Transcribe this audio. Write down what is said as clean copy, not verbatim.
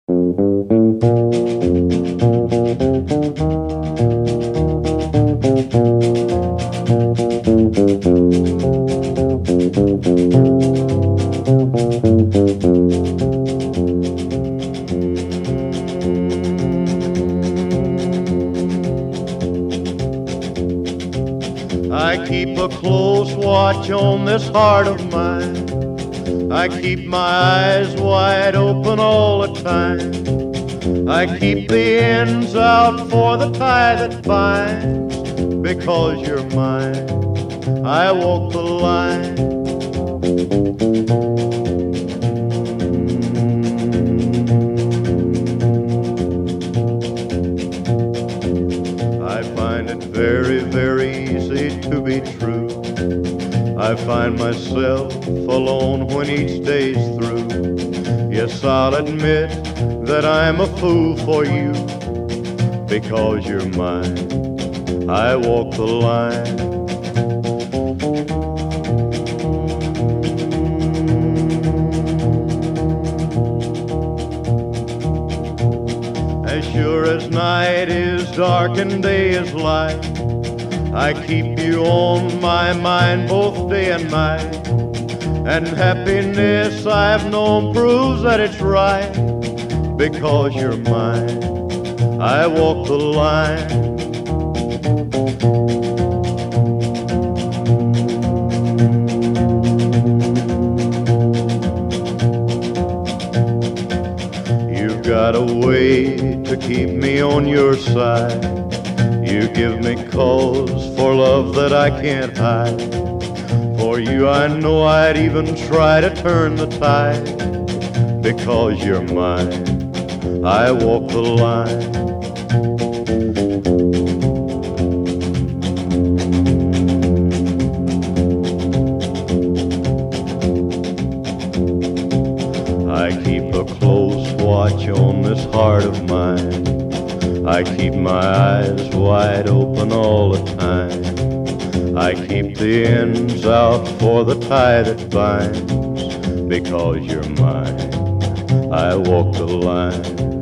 I keep a close watch on this heart of mine. I keep my eyes wide open all the time. I keep the ends out for the tie that binds. Because you're mine, I walk the line. I find it very, very easy to be true. I find myself alone when each day's through. Yes, I'll admit that I'm a fool for you. Because you're mine, I walk the line. As sure as night is dark and day is light, I keep you on my mind both day and night. And happiness I've known proves that it's right. Because you're mine, I walk the line. You've got a way to keep me on your side. You give me cause for love that I can't hide. For you I know I'd even try to turn the tide. Because you're mine, I walk the line. I keep a close watch on this heart of mine. I keep my eyes wide open all the time. I keep the ends out for the tie that binds. Because you're mine, I walk the line.